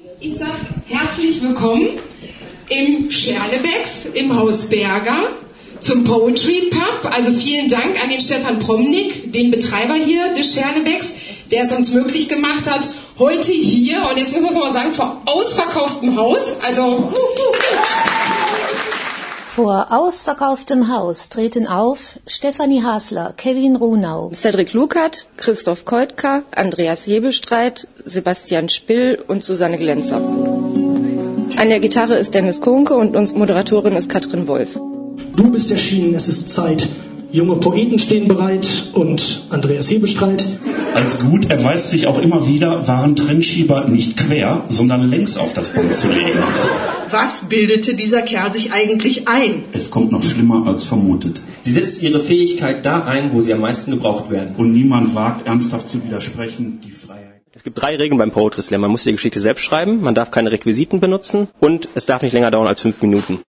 Ich sage herzlich willkommen im Scherlebecks, im Haus Berger, zum Poetry Pub. Also vielen Dank an den Stefan Promnik, den Betreiber hier des Scherlebecks, der es uns möglich gemacht hat, heute hier, und jetzt müssen wir es mal sagen, vor ausverkauftem Haus, also... Vor ausverkauftem Haus treten auf Stefanie Hasler, Kevin Runau, Cedric Lukert, Christoph Keutka, Andreas Hebestreit, Sebastian Spill und Susanne Glenzer. An der Gitarre ist Dennis Kuhnke und unsere Moderatorin ist Katrin Wolf. Du bist erschienen, es ist Zeit. Junge Poeten stehen bereit und Andreas Hebestreit. Als gut erweist sich auch immer wieder, waren Trennschieber nicht quer, sondern längs auf das Band zu legen. Was bildete dieser Kerl sich eigentlich ein? Es kommt noch schlimmer als vermutet. Sie setzt ihre Fähigkeit da ein, wo sie am meisten gebraucht werden. Und niemand wagt, ernsthaft zu widersprechen, die Freiheit. Es gibt 3 Regeln beim Poetry Slam. Man muss die Geschichte selbst schreiben, man darf keine Requisiten benutzen und es darf nicht länger dauern als 5 Minuten.